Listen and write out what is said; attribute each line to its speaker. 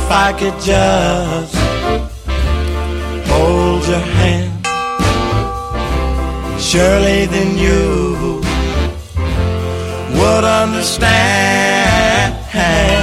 Speaker 1: I could just hold your hand, surely then you would understand.